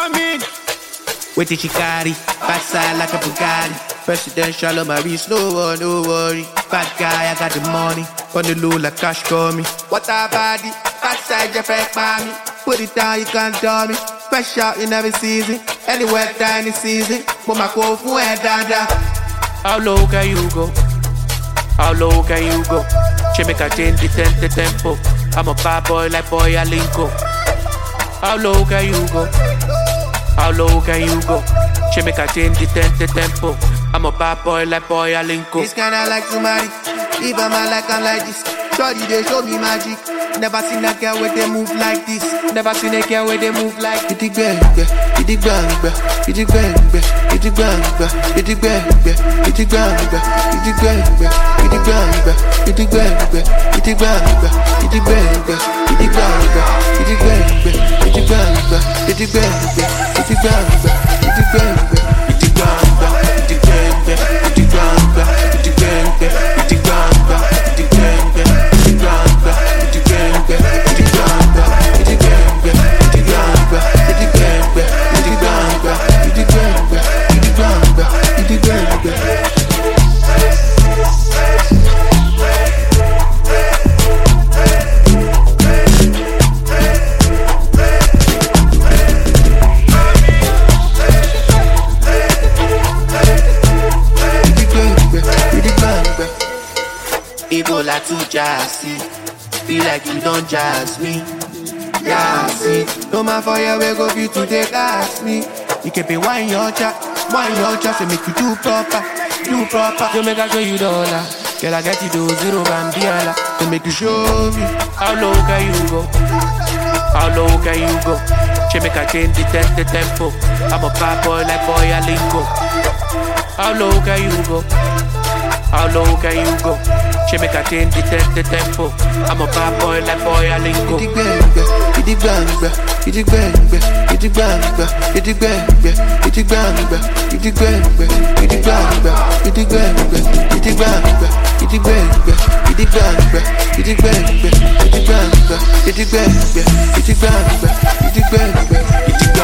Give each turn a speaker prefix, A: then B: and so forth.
A: coming.
B: Wait till she carry, backside like a Bugatti. Presidential on my wrist, no worry. Bad guy, I got the money. On the low like cash call me. What a body, backside your fake mommy. Put it down, you can't tell me. Fresh out, you never season. Anywhere, tiny season. But my cold for head down.
C: How low can you go? How low can you go? She make a change the tempo. I'm a bad boy like boy Alinko. How low can you go? How low can you go? She make a change the tempo. I'm a bad boy like boy Alinko.
B: This kinda like somebody. If I'm like I'm like this. Shorty they show me magic. Never seen a girl where they move like this. Never seen a girl where they move like this. It bang, it bang, it bang, it bang, it bang, it bang, it bang, it bang, it bang, it bang, it bang, it bang, it bang, it bang, it bang, it bang, it Ebola to Jassy, feel like you don't jazz me. Yeah, see, no man for you, we go for you to take ask me. You can be wine your chat, so make you do proper.
C: You make I show you dollar. Girl, I get you do zero Bambiela.
B: To make you show me.
C: How low can you go? How low can you go? She make a change the tempo. I'm a bad boy like boy Alinko. How low can you go? How low can you go? She make a change the tempo. I'm a bad boy like boy Alinko.
B: It bang, it bang, it bang, it bang, it bang, it bang, it bang, it bang, it bang, it bang, it bang, it bang, it bang, it bang, it bang, it bang, it bang, it bang, it bang.